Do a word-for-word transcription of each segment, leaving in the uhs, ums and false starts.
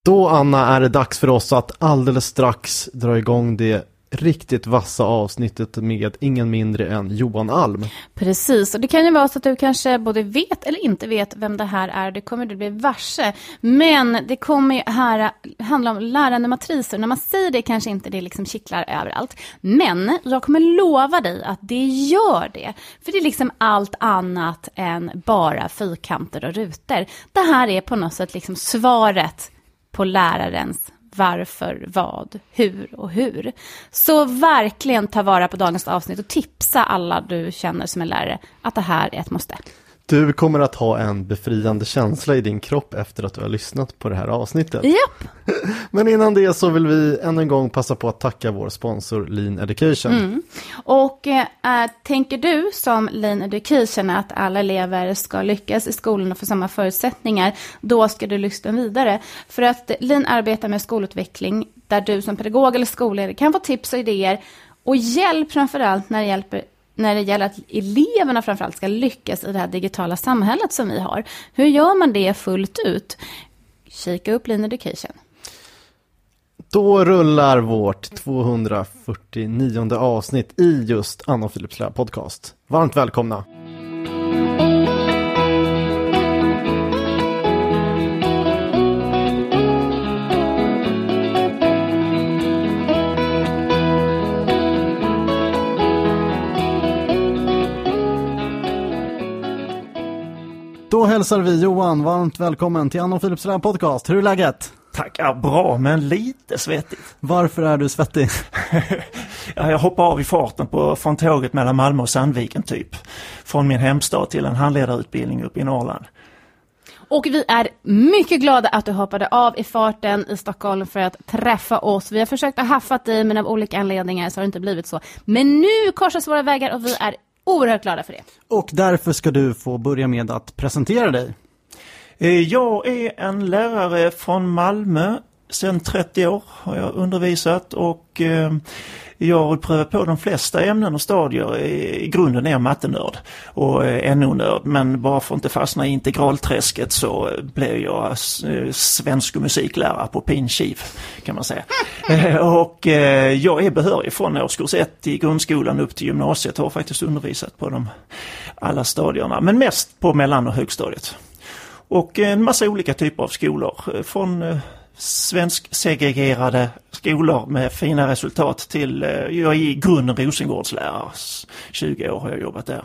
Då, Anna, är det dags för oss att alldeles strax dra igång det riktigt vassa avsnittet med ingen mindre än Johan Alm. Precis, och det kan ju vara så att du kanske både vet eller inte vet vem det här är. Det kommer du bli varse. Men det kommer ju här handla om lärande matriser. När man säger det kanske inte det liksom kittlar överallt. Men jag kommer lova dig att det gör det. För det är liksom allt annat än bara fyrkanter och rutor. Det här är på något sätt liksom svaret på lärarens varför, vad, hur och hur. Så verkligen ta vara på dagens avsnitt och tipsa alla du känner som en lärare att det här är ett måste. Du kommer att ha en befriande känsla i din kropp efter att du har lyssnat på det här avsnittet. Japp. Men innan det så vill vi än en gång passa på att tacka vår sponsor Lean Education. Mm. Och äh, tänker du som Lean Education att alla elever ska lyckas i skolan och få samma förutsättningar, då ska du lyssna vidare. För att Lean arbetar med skolutveckling där du som pedagog eller skolledare kan få tips och idéer och hjälp framförallt när det hjälper när det gäller att eleverna framförallt ska lyckas i det här digitala samhället som vi har. Hur gör man det fullt ut? Kika upp Lean Education. Då rullar vårt tvåhundrafyrtionionde avsnitt i just Anna och Philips Lärare podcast. Varmt välkomna! Då hälsar vi Johan varmt välkommen till Anna och Philips Lärare podcast. Hur är läget? Tack, ja, bra men lite svettigt. Varför är du svettig? ja, jag hoppar av i farten på, från tåget mellan Malmö och Sandviken typ. Från min hemstad till en handledarutbildning uppe i Norrland. Och vi är mycket glada att du hoppade av i farten i Stockholm för att träffa oss. Vi har försökt att haffa dig, men av olika anledningar så har det inte blivit så. Men nu korsas våra vägar och vi är oerhört glada för det. Och därför ska du få börja med att presentera dig. Jag är en lärare från Malmö. Sedan trettio år har jag undervisat och jag har prövat på de flesta ämnen och stadier. I grunden är jag mattenörd och N O-nörd, men bara för att inte fastna i integralträsket så blev jag svensk och musiklärare på Pinkiv kan man säga. och jag är behörig från årskurs ett i grundskolan upp till gymnasiet. Jag har faktiskt undervisat på de alla stadierna, men mest på mellan- och högstadiet. Och en massa olika typer av skolor, från svensk segregerade skolor med fina resultat till, jag är i grunden Rosengårdslärare, tjugo år har jag jobbat där.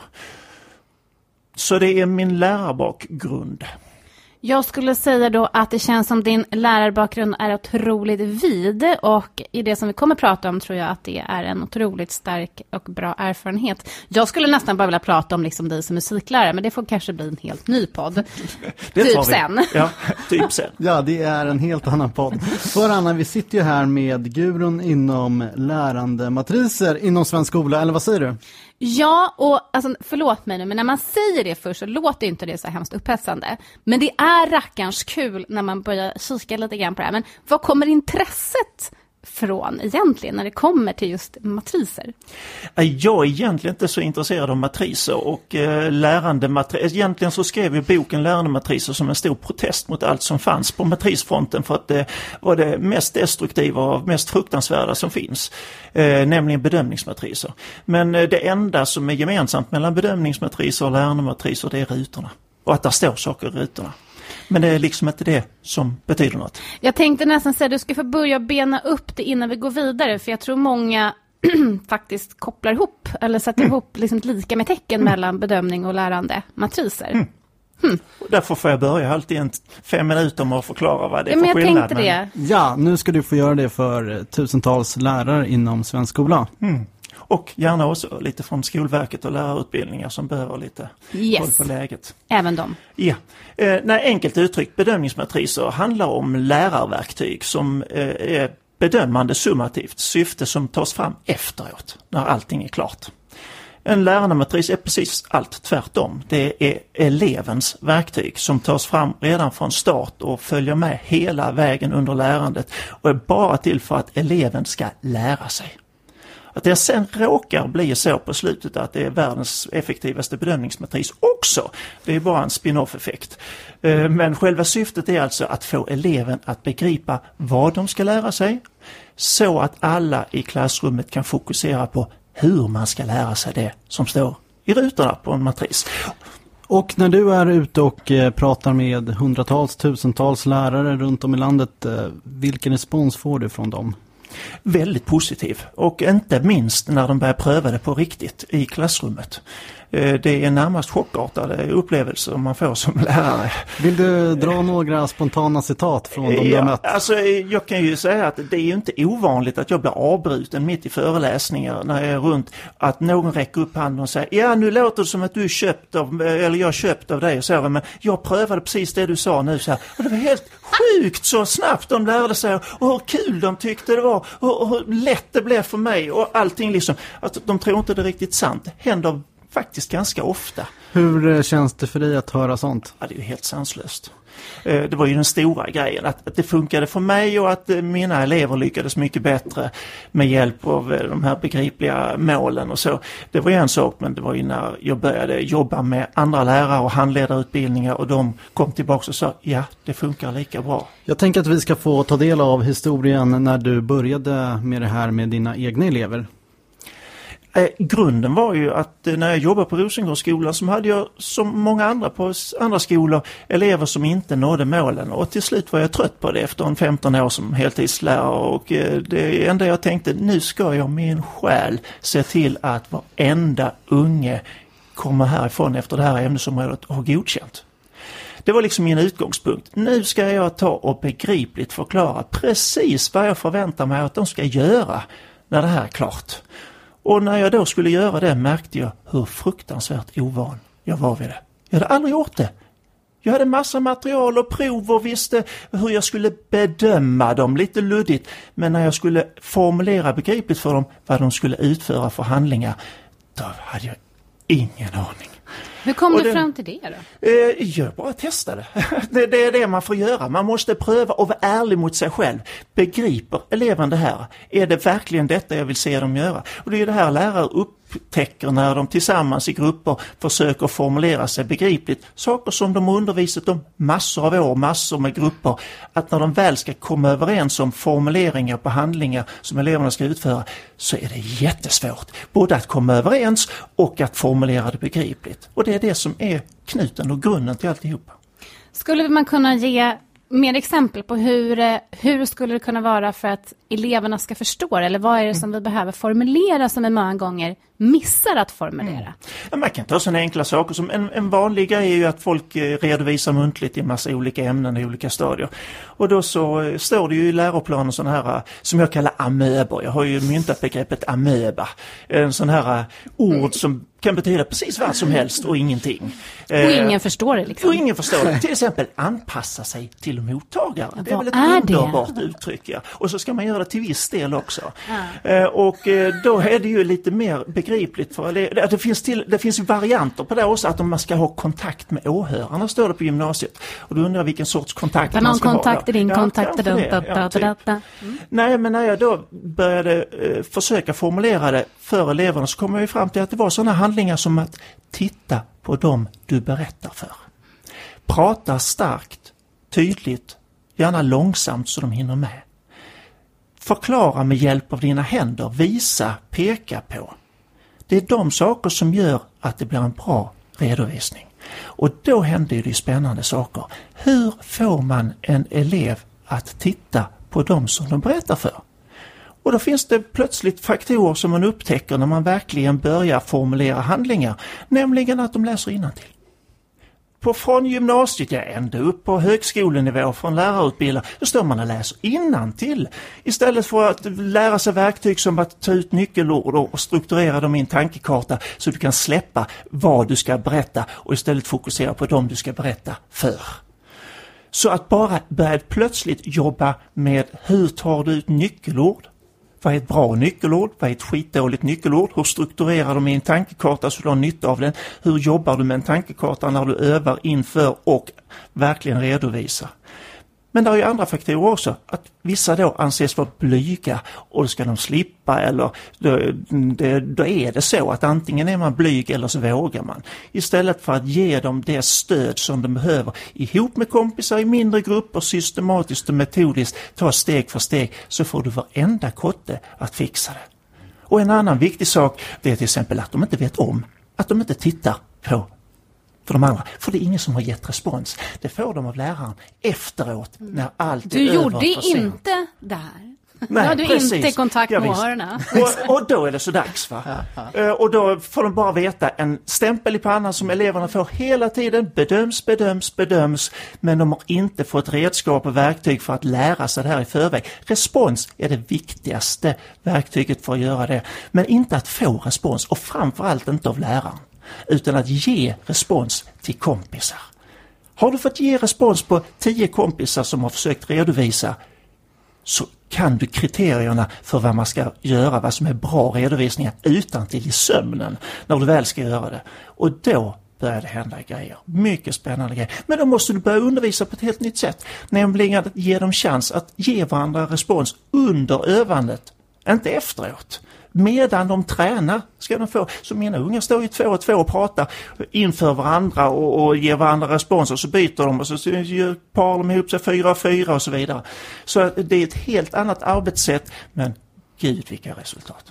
Så det är min lärarbakgrund. Jag skulle säga då att det känns som din lärarbakgrund är otroligt vid, och i det som vi kommer prata om tror jag att det är en otroligt stark och bra erfarenhet. Jag skulle nästan bara vilja prata om liksom dig som musiklärare, men det får kanske bli en helt ny podd. typ sen. Ja, typ sen. Ja, det är en helt annan podd. För Anna, vi sitter ju här med Gudrun inom lärande matriser inom svensk skola, eller vad säger du? Ja, och alltså, förlåt mig nu, men när man säger det först så låter inte det så hemskt upphetsande. Men det är rackarns kul när man börjar kika lite grann på det här. Men vad kommer intresset från egentligen när det kommer till just matriser? Jag är egentligen inte så intresserad av matriser och eh, lärande matriser. Egentligen så skrev vi boken Lärande matriser som en stor protest mot allt som fanns på matrisfronten, för att det var det mest destruktiva och mest fruktansvärda som finns, eh, nämligen bedömningsmatriser. Men eh, det enda som är gemensamt mellan bedömningsmatriser och lärande matriser, det är rutorna. Och att där står saker i rutorna. Men det är liksom inte det som betyder något. Jag tänkte nästan säga att du ska få börja bena upp det innan vi går vidare. För jag tror många faktiskt kopplar ihop eller sätter mm. ihop liksom lika med tecken mm. mellan bedömning och lärande matriser. Mm. Hmm. Därför får jag börja alltid en fem minuter med att förklara vad det är ja, för men jag skillnad. Tänkte det. Men... Ja, nu ska du få göra det för tusentals lärare inom svensk skola. Mm. Och gärna också lite från Skolverket och lärarutbildningar som behöver lite yes. koll på läget. Även de. Ja. Eh, när enkelt uttryckt, bedömningsmatriser handlar om lärarverktyg som eh, är bedömande summativt syfte som tas fram efteråt när allting är klart. En lärandematris är precis allt tvärtom. Det är elevens verktyg som tas fram redan från start och följer med hela vägen under lärandet och är bara till för att eleven ska lära sig. Att det sen råkar bli så på slutet att det är världens effektivaste bedömningsmatris också. Det är bara en spin-off-effekt. Men själva syftet är alltså att få eleven att begripa vad de ska lära sig, så att alla i klassrummet kan fokusera på hur man ska lära sig det som står i rutorna på en matris. Och när du är ute och pratar med hundratals, tusentals lärare runt om i landet, vilken respons får du från dem? Väldigt positiv, och inte minst när de börjar pröva det på riktigt i klassrummet. Det är närmast chockartade upplevelser man får som lärare. Vill du dra några spontana citat från de du har mött? Ja, alltså, jag kan ju säga att det är ju inte ovanligt att jag blir avbruten mitt i föreläsningar när jag är runt, att någon räcker upp handen och säger ja, nu låter det som att du är köpt av, eller jag köpt av dig och så, men jag prövade precis det du sa nu så här, och det var helt sjukt så snabbt de lärde sig och hur kul de tyckte det var och hur lätt det blev för mig och allting liksom, att de tror inte det är riktigt sant. Händer faktiskt ganska ofta. Hur känns det för dig att höra sånt? Ja, det är ju helt sanslöst. Det var ju den stora grejen, att det funkade för mig och att mina elever lyckades mycket bättre med hjälp av de här begripliga målen och så. Det var ju en sak, men det var ju när jag började jobba med andra lärare och handledarutbildningar och de kom tillbaka och sa ja, det funkar lika bra. Jag tänker att vi ska få ta del av historien när du började med det här med dina egna elever. Eh, grunden var ju att när jag jobbade på Rosengårdsskolan så hade jag som många andra på andra skolor elever som inte nådde målen, och till slut var jag trött på det efter en femton år som heltidslärare, och eh, det enda jag tänkte, nu ska jag med en själ se till att varenda unge kommer härifrån efter det här ämnesområdet och har godkänt. Det var liksom min utgångspunkt. Nu ska jag ta och begripligt förklara precis vad jag förväntar mig att de ska göra när det här är klart. Och när jag då skulle göra det märkte jag hur fruktansvärt ovan jag var vid det. Jag hade aldrig gjort det. Jag hade massa material och prov och visste hur jag skulle bedöma dem, lite luddigt. Men när jag skulle formulera begripligt för dem vad de skulle utföra för handlingar, då hade jag ingen aning. Hur kom du fram till det då? Eh, jag bara testade. det, det är det man får göra. Man måste pröva och vara ärlig mot sig själv. Begriper eleven det här? Är det verkligen detta jag vill se dem göra? Och det är det här lärare upptäcker när de tillsammans i grupper försöker formulera sig begripligt. Saker som de har undervisat om massor av år, massor med grupper. Att när de väl ska komma överens om formuleringar på handlingar som eleverna ska utföra, så är det jättesvårt. Både att komma överens och att formulera det begripligt. Och det är det som är knuten och grunden till alltihopa. Skulle man kunna ge mer exempel på hur, hur skulle det kunna vara för att eleverna ska förstå det? Eller vad är det som vi behöver formulera som vi många gånger missar att formulera? Mm. Ja, man kan ta sådana enkla saker som en, en vanlig grej är ju att folk redovisar muntligt i en massa olika ämnen i olika stadier. Och då så står det ju i läroplanen sådana här som jag kallar amöber. Jag har ju myntat begreppet amöba. En sån här ord som kan betyda precis vad som helst och ingenting. Och ingen eh, förstår det liksom. Och ingen förstår det. Till exempel anpassa sig till mottagare. Ja, det är väl ett är underbart det? uttryck. Ja. Och så ska man göra det till viss del också. Ja. Eh, och eh, då är det ju lite mer begripligt. För det, det, finns till, det finns ju varianter på det också, att om man ska ha kontakt med åhörarna, står det på gymnasiet. Och då undrar jag vilken sorts kontakt man ska kontakt ha. Din ja, kontakt det. Ja, typ. mm. Nej, men när jag då började eh, försöka formulera det för eleverna, så kom jag ju fram till att det var sådana handlingar som att titta på dem du berättar för. Prata starkt, tydligt, gärna långsamt så de hinner med. Förklara med hjälp av dina händer, visa, peka på. Det är de saker som gör att det blir en bra redovisning. Och då händer det spännande saker. Hur får man en elev att titta på dem som de berättar för? Och då finns det plötsligt faktorer som man upptäcker när man verkligen börjar formulera handlingar. Nämligen att de läser innantill. På från gymnasiet, ja, ända upp på högskolenivå från lärarutbildare, då står man och läser innantill. Istället för att lära sig verktyg som att ta ut nyckelord och strukturera dem i en tankekarta så du kan släppa vad du ska berätta och istället fokusera på dem du ska berätta för. Så att bara börja plötsligt jobba med hur tar du ut nyckelord? Vad är ett bra nyckelord? Vad är ett skitdåligt nyckelord? Hur strukturerar de i en tankekarta så du har nytta av den? Hur jobbar du med en tankekarta när du övar inför och verkligen redovisar? Men det är ju andra faktorer också. Att vissa då anses vara blyga och då ska de slippa, eller då, det, då är det så att antingen är man blyg eller så vågar man. Istället för att ge dem det stöd som de behöver ihop med kompisar i mindre grupper, systematiskt och metodiskt, ta steg för steg, så får du varenda kotte att fixa det. Och en annan viktig sak, det är till exempel att de inte vet om, att de inte tittar på för de andra. För det är ingen som har gett respons. Det får de av läraren efteråt när allt du är över. Du gjorde inte där. Nej, ja, du precis. inte kontakt med ja, årorna. Och, och då är det så dags, va? uh, och då får de bara veta en stämpel i pannan som eleverna får hela tiden. Bedöms, bedöms, bedöms. Men de har inte fått redskap och verktyg för att lära sig det här i förväg. Respons är det viktigaste verktyget för att göra det. Men inte att få respons, och framförallt inte av läraren. Utan att ge respons till kompisar. Har du fått ge respons på tio kompisar som har försökt redovisa, så kan du kriterierna för vad man ska göra, vad som är bra redovisningar utan till i sömnen när du väl ska göra det. Och då börjar det hända grejer. Mycket spännande grejer. Men då måste du börja undervisa på ett helt nytt sätt. Nämligen att ge dem chans att ge varandra respons under övandet, inte efteråt. Medan de tränar ska de få. Så mina unga står ju två och två och pratar inför varandra och, och ger varandra respons, och så byter de och så parar de ihop sig fyra och fyra och så vidare. Så det är ett helt annat arbetssätt, men gud vilka resultat.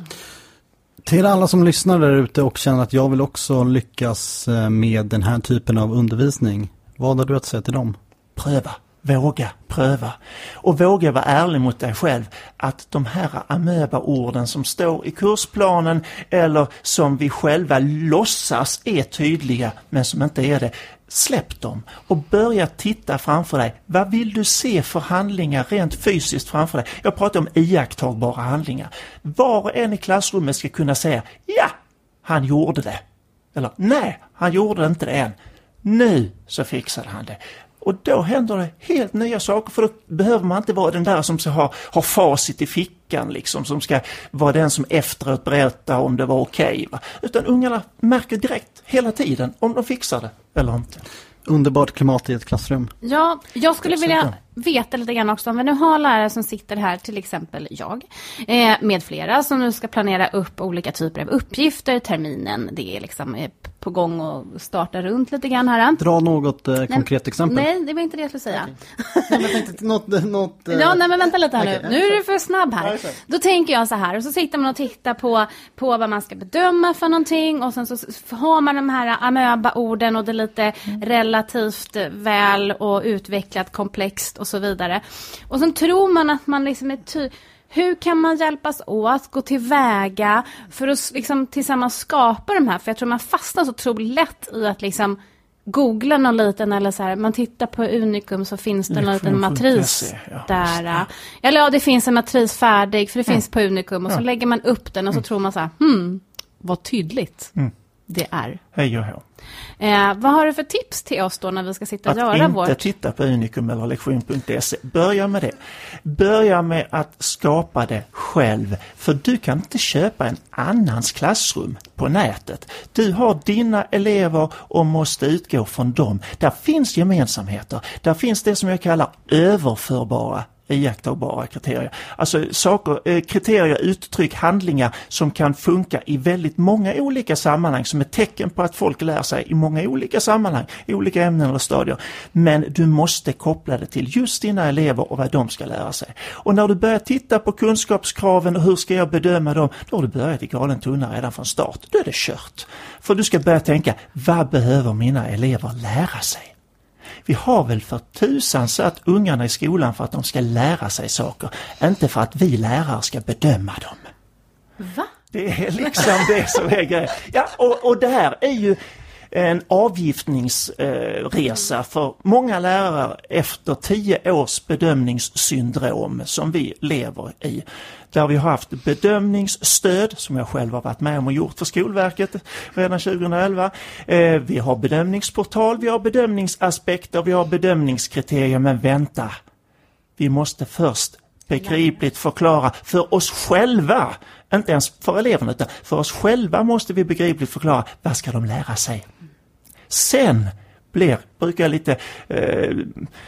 Till alla som lyssnar där ute och känner att jag vill också lyckas med den här typen av undervisning, vad har du att säga till dem? Pröva. Våga pröva. Och våga vara ärlig mot dig själv att de här amöba-orden som står i kursplanen eller som vi själva låtsas är tydliga men som inte är det, släpp dem och börja titta framför dig. Vad vill du se för handlingar rent fysiskt framför dig? Jag pratar om iakttagbara handlingar. Var och en i klassrummet ska kunna säga, ja, han gjorde det. Eller, nej, han gjorde inte det än. Nu så fixade han det. Och då händer det helt nya saker, för då behöver man inte vara den där som ska ha, ha facit i fickan liksom, som ska vara den som efteråt berättar om det var okej, va? Utan ungarna märker direkt hela tiden om de fixar det eller inte. Underbart klimat i ett klassrum. Ja, jag skulle vilja veta lite grann också om vi nu har lärare som sitter här, till exempel jag, eh, med flera som nu ska planera upp olika typer av uppgifter terminen. Det är liksom eh, på gång och starta runt lite grann här. Dra något eh, konkret nej, exempel. Nej, det var inte det jag skulle säga. Okay. nej, men tänkte, något, något, eh... Ja, nej men vänta lite här okay, nu. Nu är du för snabb här. Okay. Då tänker jag så här, och så sitter man och tittar på, på vad man ska bedöma för någonting, och sen så har man de här amöba-orden och det är lite mm. relativt väl och utvecklat, komplext och så vidare. Och sen tror man att man liksom är ty- hur kan man hjälpas åt, gå tillväga för att liksom tillsammans skapa de här? För jag tror man fastnar så otroligt lätt i att liksom googla någon liten, eller så här, man tittar på Unicum så finns det en liten matris ja, där. Ja. Eller ja, det finns en matris färdig för det mm. finns på Unicum, och så ja. lägger man upp den och så mm. tror man så här, hmm, vad tydligt mm. det är. Hej och hej. Eh, vad har du för tips till oss då när vi ska sitta och att göra vårt? Att inte titta på Unicum eller lektion punkt se. Börja med det. Börja med att skapa det själv. För du kan inte köpa en annans klassrum på nätet. Du har dina elever och måste utgå från dem. Där finns gemensamheter. Där finns det som jag kallar överförbara iakttagbara kriterier. Alltså saker, kriterier, uttryck, handlingar som kan funka i väldigt många olika sammanhang, som är tecken på att folk lär sig i många olika sammanhang, i olika ämnen eller stadier. Men du måste koppla det till just dina elever och vad de ska lära sig. Och när du börjar titta på kunskapskraven och hur ska jag bedöma dem, då har du börjat i galen tunna redan från start. Då är det kört. För du ska börja tänka, vad behöver mina elever lära sig? Vi har väl för tusan satt ungarna i skolan för att de ska lära sig saker, inte för att vi lärare ska bedöma dem. Va? Det är liksom det som är grejen. Ja, och, och det här är ju en avgiftningsresa eh, för många lärare efter tio års bedömningssyndrom som vi lever i. Där vi har haft bedömningsstöd som jag själv har varit med om och gjort för Skolverket redan tjugoelva. Eh, vi har bedömningsportal, vi har bedömningsaspekter, vi har bedömningskriterier, men vänta. Vi måste först begripligt förklara för oss själva, inte ens för eleverna utan för oss själva måste vi begripligt förklara vad ska de lära sig. Sen blir, brukar jag lite, eh,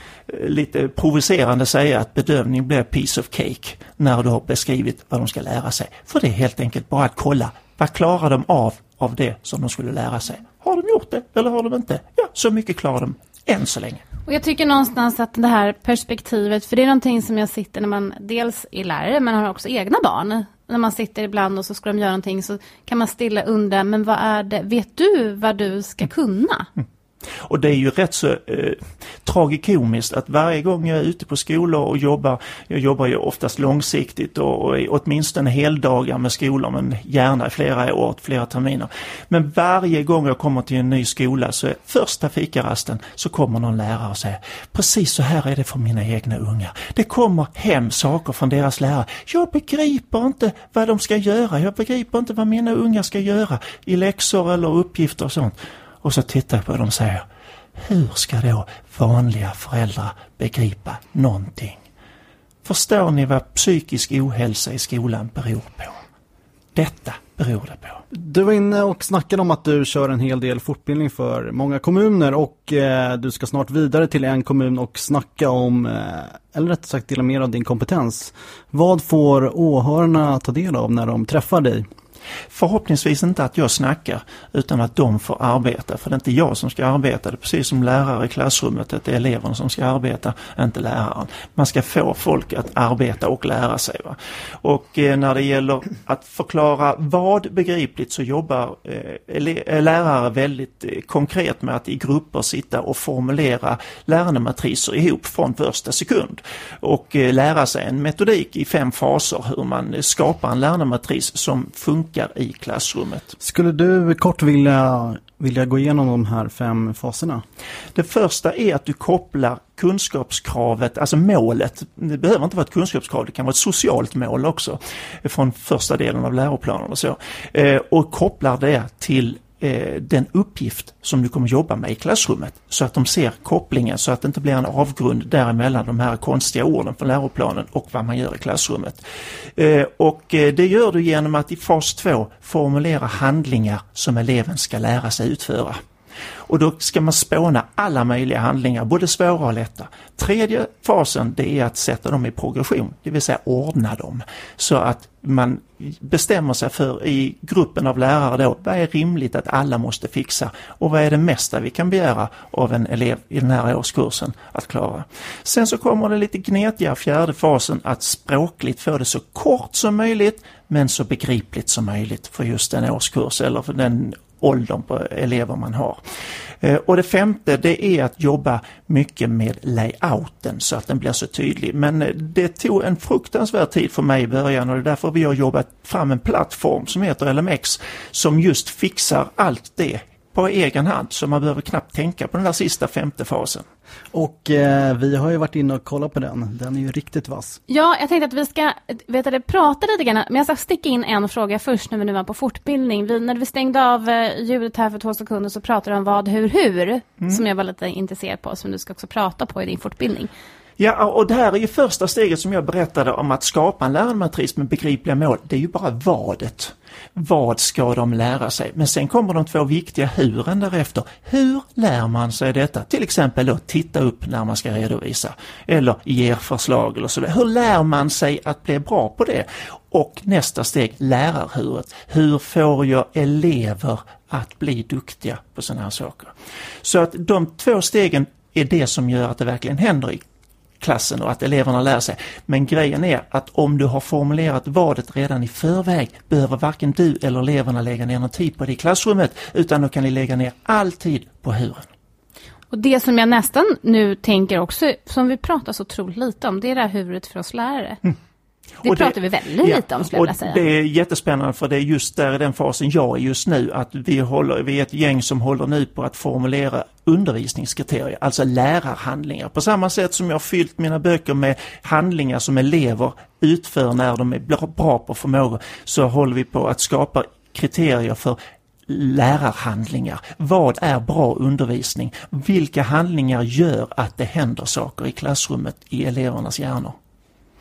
lite provocerande säga att bedömning blir piece of cake när du har beskrivit vad de ska lära sig. För det är helt enkelt bara att kolla, vad klarar de av av det som de skulle lära sig? Har de gjort det eller har de inte? Ja, så mycket klarar de än så länge. Och jag tycker någonstans att det här perspektivet, för det är någonting som jag sitter när man dels är lärare men har också egna barn. När man sitter ibland och så ska de göra någonting så kan man stilla undra, men vad är det? Vet du vad du ska kunna? Mm. Och det är ju rätt så eh, tragikomiskt att varje gång jag är ute på skolor och jobbar, jag jobbar ju oftast långsiktigt och, och åtminstone heldagar med skolor, men gärna flera år, flera terminer. Men varje gång jag kommer till en ny skola så är första fikarasten så kommer någon lärare och säger, precis så här är det för mina egna unga. Det kommer hem saker från deras lärare. Jag begriper inte vad de ska göra. Jag begriper inte vad mina unga ska göra i läxor eller uppgifter och sånt. Och så tittar jag på dem och säger, hur ska då vanliga föräldrar begripa någonting? Förstår ni vad psykisk ohälsa i skolan beror på? Detta beror det på. Du var inne och snackade om att du kör en hel del fortbildning för många kommuner och eh, du ska snart vidare till en kommun och snacka om, eh, eller rätt sagt dela mer av din kompetens. Vad får åhörarna ta del av när de träffar dig? Förhoppningsvis inte att jag snackar utan att de får arbeta, för det är inte jag som ska arbeta, det är precis som lärare i klassrummet, att det är eleverna som ska arbeta, inte läraren. Man ska få folk att arbeta och lära sig. Va? Och eh, när det gäller att förklara vad begripligt så jobbar eh, lärare väldigt eh, konkret med att i grupper sitta och formulera lärandematriser ihop från första sekund och eh, lära sig en metodik i fem faser hur man eh, skapar en lärandematris som funkar i klassrummet. Skulle du kort vilja, vilja gå igenom de här fem faserna? Det första är att du kopplar kunskapskravet, alltså målet. Det behöver inte vara ett kunskapskrav, det kan vara ett socialt mål också från första delen av läroplanen och så. Och kopplar det till den uppgift som du kommer jobba med i klassrummet så att de ser kopplingen, så att det inte blir en avgrund däremellan de här konstiga orden från läroplanen och vad man gör i klassrummet. Och det gör du genom att i fas två formulera handlingar som eleven ska lära sig utföra. Och då ska man spåna alla möjliga handlingar, både svåra och lätta. Tredje fasen, det är att sätta dem i progression, det vill säga ordna dem. Så att man bestämmer sig för i gruppen av lärare då, vad är rimligt att alla måste fixa och vad är det mesta vi kan begära av en elev i den här årskursen att klara. Sen så kommer det lite gnetiga fjärde fasen, att språkligt få det så kort som möjligt men så begripligt som möjligt för just den årskurs eller för den åldern på elever man har. Och det femte, det är att jobba mycket med layouten så att den blir så tydlig. Men det tog en fruktansvärd tid för mig i början och det är därför vi har jobbat fram en plattform som heter L M X som just fixar allt det på egen hand, så man behöver knappt tänka på den där sista femte fasen. Och eh, vi har ju varit inne och kollat på den. Den är ju riktigt vass. Ja, jag tänkte att vi ska vet du, prata lite grann, men jag ska sticka in en fråga först när vi nu var på fortbildning. Vi, när vi stängde av eh, ljudet här för två sekunder så pratade de om vad, hur, hur, mm. som jag var lite intresserad på, som du ska också prata på i din fortbildning. Ja, och det här är ju första steget som jag berättade om att skapa en lärandematrice med begripliga mål. Det är ju bara vadet. Vad ska de lära sig? Men sen kommer de två viktiga huren därefter. Hur lär man sig detta? Till exempel då titta upp när man ska redovisa eller ge förslag eller sådär. Hur lär man sig att bli bra på det? Och nästa steg, lärarhuret. Hur får jag elever att bli duktiga på sådana här saker? Så att de två stegen är det som gör att det verkligen händer i klassen och att eleverna lär sig. Men grejen är att om du har formulerat vadet redan i förväg behöver varken du eller eleverna lägga ner någon tid på det i klassrummet, utan då kan ni lägga ner all tid på huren. Och det som jag nästan nu tänker också, som vi pratar så otroligt lite om, det är det här huvudet för oss lärare. Mm. Det, det pratar vi väldigt ja, lite om, skulle jag säga. Det är jättespännande, för det är just där i den fasen jag är just nu, att vi, håller, vi är ett gäng som håller nu på att formulera undervisningskriterier, alltså lärarhandlingar. På samma sätt som jag har fyllt mina böcker med handlingar som elever utför när de är bra på förmågor, så håller vi på att skapa kriterier för lärarhandlingar. Vad är bra undervisning? Vilka handlingar gör att det händer saker i klassrummet i elevernas hjärnor?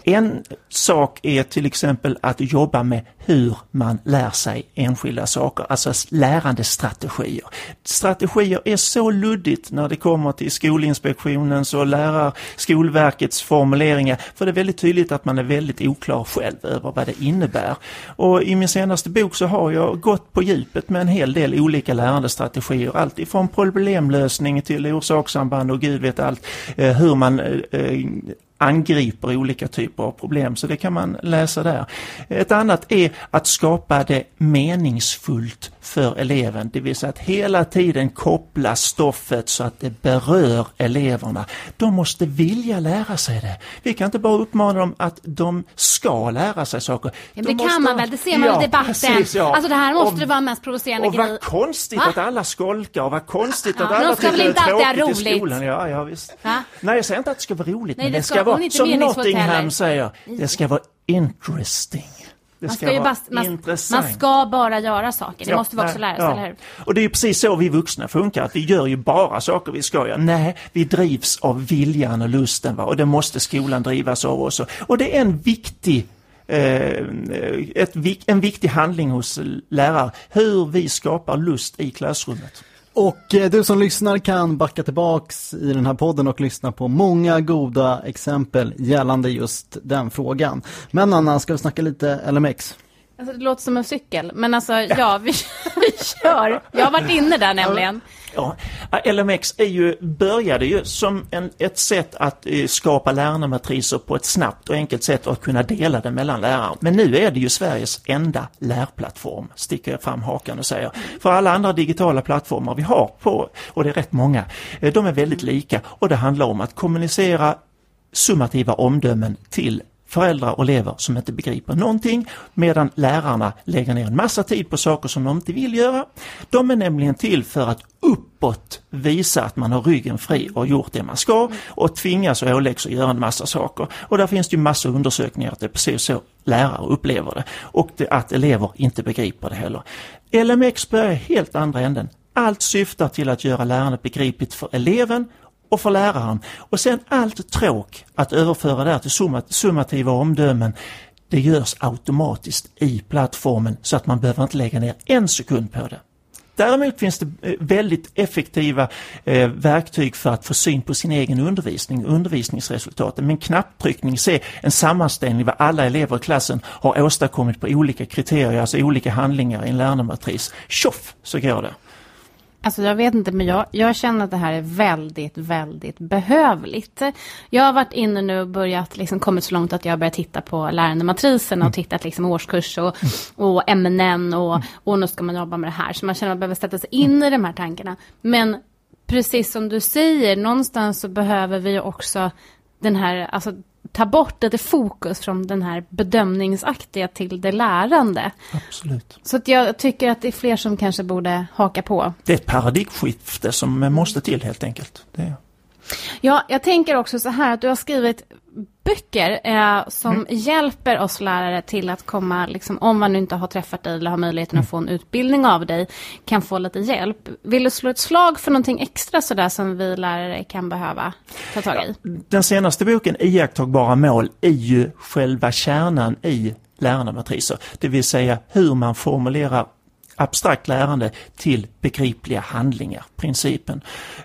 En sak är till exempel att jobba med hur man lär sig enskilda saker, alltså lärandestrategier. Strategier är så luddigt när det kommer till Skolinspektionens och lärar Skolverkets formuleringar, för det är väldigt tydligt att man är väldigt oklar själv över vad det innebär. Och i min senaste bok så har jag gått på djupet med en hel del olika lärandestrategier, allt ifrån problemlösning till orsakssamband och gud vet allt, eh, hur man eh, angriper olika typer av problem, så det kan man läsa där. Ett annat är att skapa det meningsfullt för eleven, det vill säga att hela tiden koppla stoffet så att det berör eleverna. De måste vilja lära sig det. Vi kan inte bara uppmana dem att de ska lära sig saker. Ja, det måste... kan man väl, det ser man ja, i debatten. Precis, ja. Alltså det här måste och, det vara mest provocerande grej. Och vad konstigt Va? att alla skolkar och vad konstigt ja, att alla tycker det är tråkigt i skolan. Ja, ja, visst. Va? Nej, jag säger inte att det ska vara roligt, Nej, men det ska, ska vara, som Nottingham heller. säger, det ska vara interesting. Det man, ska ska ju vara bara, man, intressant. man ska bara göra saker. Det ja, måste vi också lära oss, ja. eller hur? Och det är ju precis så vi vuxna funkar. Att vi gör ju bara saker vi ska göra. Nej, vi drivs av viljan och lusten. Va? Och det måste skolan drivas av oss. Och det är en viktig, eh, ett, en viktig handling hos lärare. Hur vi skapar lust i klassrummet. Och eh, du som lyssnar kan backa tillbaks i den här podden och lyssna på många goda exempel gällande just den frågan. Men Anna, ska vi snacka lite L M X? Alltså, det låter som en cykel, men alltså ja, vi, vi kör. Jag har varit inne där nämligen. Ja, L M X är ju, började ju som en, ett sätt att eh, skapa lärandematriser på ett snabbt och enkelt sätt och att kunna dela det mellan lärare. Men nu är det ju Sveriges enda lärplattform, sticker jag fram hakan och säger. För alla andra digitala plattformar vi har på, och det är rätt många, eh, de är väldigt lika och det handlar om att kommunicera summativa omdömen till föräldrar och elever som inte begriper någonting, medan lärarna lägger ner en massa tid på saker som de inte vill göra. De är nämligen till för att uppåt visa att man har ryggen fri och gjort det man ska och tvingas och åläggs att göra en massa saker. Och där finns det ju massa undersökningar att det är precis så lärare upplever det och det, att elever inte begriper det heller. L M X börjar helt andra änden. Allt syftar till att göra lärandet begripligt för eleven och för läraren. Och sen allt tråk att överföra det till summativa omdömen, det görs automatiskt i plattformen så att man behöver inte lägga ner en sekund på det. Däremot finns det väldigt effektiva eh, verktyg för att få syn på sin egen undervisning, undervisningsresultaten. Med en knapptryckning se en sammanställning vad alla elever i klassen har åstadkommit på olika kriterier, alltså olika handlingar i en lärandematris. Tjoff, så går det. Alltså jag vet inte, men jag, jag känner att det här är väldigt, väldigt behövligt. Jag har varit inne nu och börjat, liksom kommit så långt att jag har börjat titta på lärandematrisen och tittat liksom årskurs och, och ämnen och, och nu ska man jobba med det här. Så man känner att man behöver sätta sig in i de här tankarna. Men precis som du säger, någonstans så behöver vi också den här, alltså ta bort lite fokus från den här bedömningsaktiga till det lärande. Absolut. Så att jag tycker att det är fler som kanske borde haka på. Det är ett paradigmskifte som måste till helt enkelt. Det är. Ja, jag tänker också så här att du har skrivit böcker eh, som mm. hjälper oss lärare till att komma, liksom, om man nu inte har träffat dig eller har möjligheten mm. att få en utbildning av dig, kan få lite hjälp. Vill du slå ett slag för någonting extra sådär som vi lärare kan behöva ta tag i? Ja, den senaste boken, Iakttagbara mål, är ju själva kärnan i lärandematriser. Det vill säga hur man formulerar abstrakt lärande till begripliga handlingar, principen.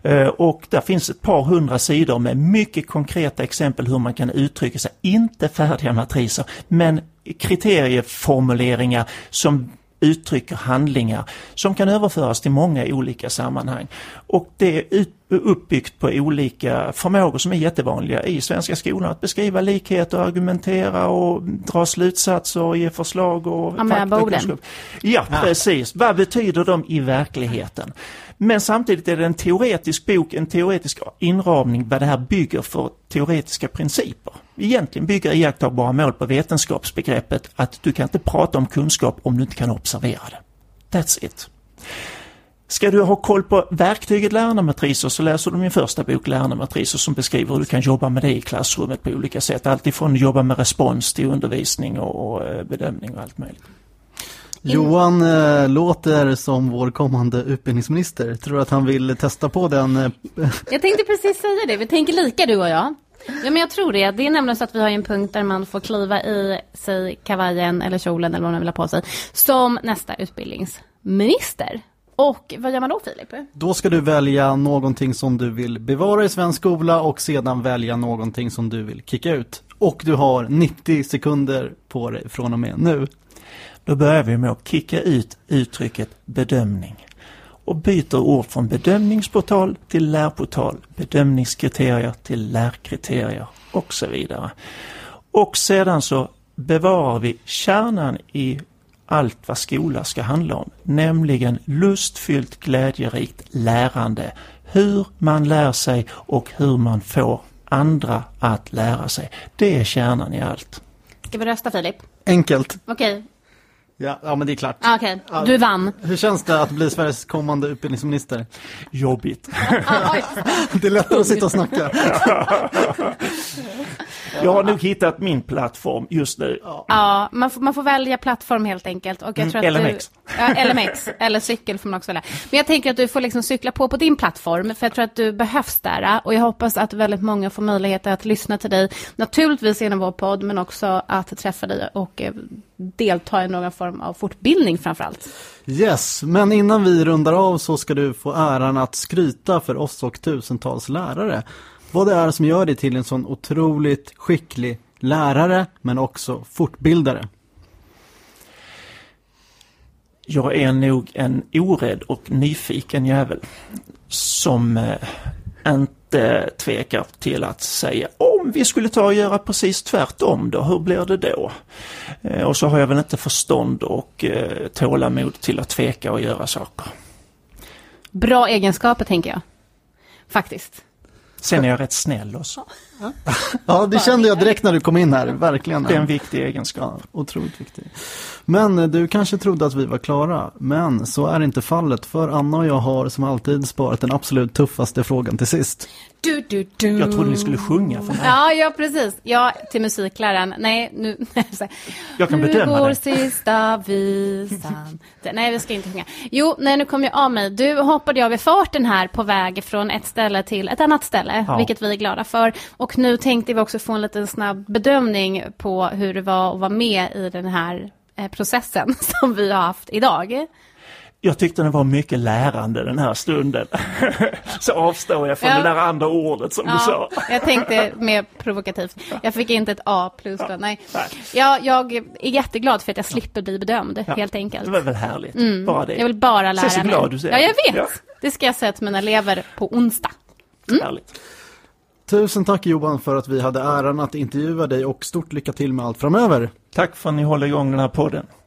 Och där finns ett par hundra sidor med mycket konkreta exempel hur man kan uttrycka sig, inte färdiga matriser, men kriterieformuleringar som uttrycker handlingar som kan överföras till många olika sammanhang. Och det är uppbyggt på olika förmågor som är jättevanliga i svenska skolan. Att beskriva likheter, argumentera och dra slutsatser och ge förslag och faktakunskap. Ja, precis. Vad betyder de i verkligheten? Men samtidigt är det en teoretisk bok, en teoretisk inramning vad det här bygger för teoretiska principer. Egentligen bygger iakttagbara mål på vetenskapsbegreppet att du kan inte prata om kunskap om du inte kan observera det. That's it. Ska du ha koll på verktyget lärandematriser så läser du min första bok Lärandematriser som beskriver hur du kan jobba med det i klassrummet på olika sätt. Alltifrån att jobba med respons till undervisning och bedömning och allt möjligt. Johan äh, låter som vår kommande utbildningsminister. Tror du att han vill testa på den? Äh... Jag tänkte precis säga det. Vi tänker lika, du och jag. Ja, men jag tror det. Det är nämligen så att vi har en punkt där man får kliva i sig kavajen eller kjolen eller vad man vill ha på sig som nästa utbildningsminister. Och vad gör man då, Filip? Då ska du välja någonting som du vill bevara i svensk skola och sedan välja någonting som du vill kicka ut. Och du har nittio sekunder på dig från och med nu. Då börjar vi med att kicka ut uttrycket bedömning. Och byter ord från bedömningsportal till lärportal, bedömningskriterier till lärkriterier och så vidare. Och sedan så bevarar vi kärnan i allt vad skola ska handla om, nämligen lustfyllt, glädjerikt lärande. Hur man lär sig och hur man får andra att lära sig. Det är kärnan i allt. Ska vi rösta, Filip? Enkelt. Okej. Okay. Ja, ja, men det är klart. Ah, Okej, okay. Du vann. Hur känns det att bli Sveriges kommande utbildningsminister? Jobbigt. Det är lättare att sitta och snacka. Jag har nog hittat min plattform just nu. Ja, man får, man får välja plattform helt enkelt. Och jag tror mm, att L M X. Du, ja, L M X. Eller cykel får man också välja. Men jag tänker att du får liksom cykla på på din plattform. För jag tror att du behövs där. Och jag hoppas att väldigt många får möjlighet att lyssna till dig. Naturligtvis genom vår podd, men också att träffa dig och eh, delta i någon form av fortbildning framförallt. Yes, men innan vi rundar av så ska du få äran att skryta för oss och tusentals lärare. Vad det är som gör dig till en sån otroligt skicklig lärare men också fortbildare. Jag är nog en orädd och nyfiken jävel som eh, inte tvekar till att säga om vi skulle ta och göra precis tvärtom då, hur blir det då? Eh, och så har jag väl inte förstånd och eh, tålamod till att tveka och göra saker. Bra egenskaper tänker jag. Faktiskt. Sen är jag rätt snäll också. Ja, det kände jag direkt när du kom in här, verkligen. Det är en viktig egenskap. Ja, otroligt viktig. Men du kanske trodde att vi var klara, men så är inte fallet. För Anna och jag har som alltid sparat den absolut tuffaste frågan till sist. Du, du, du. Jag trodde ni skulle sjunga för mig. Ja, ja, precis. Ja, till musikläraren. Nej, nu... Jag kan nu bedöma går det. Sista visan. Nej, vi ska inte sjunga. Jo, nej, nu kom jag av mig. Du hoppade jag vid farten här på väg från ett ställe till ett annat ställe, ja. Vilket vi är glada för. Och nu tänkte vi också få en liten snabb bedömning på hur det var att vara med i den här eh, processen som vi har haft idag. Jag tyckte det var mycket lärande den här stunden. Så avstår jag från ja. det där andra ordet som ja, du sa. Jag tänkte mer provokativt. Jag fick inte ett A plus då. Nej. Nej. Ja, jag är jätteglad för att jag slipper bli bedömd, ja. helt enkelt. Det var väl härligt. Mm. Bara det. Jag vill bara lära mig. Så glad du ser. Ja, jag vet. Ja. Det ska jag säga till mina elever på onsdag. Mm. Härligt. Tusen tack Johan för att vi hade äran att intervjua dig och stort lycka till med allt framöver. Tack för att ni håller igång den här podden.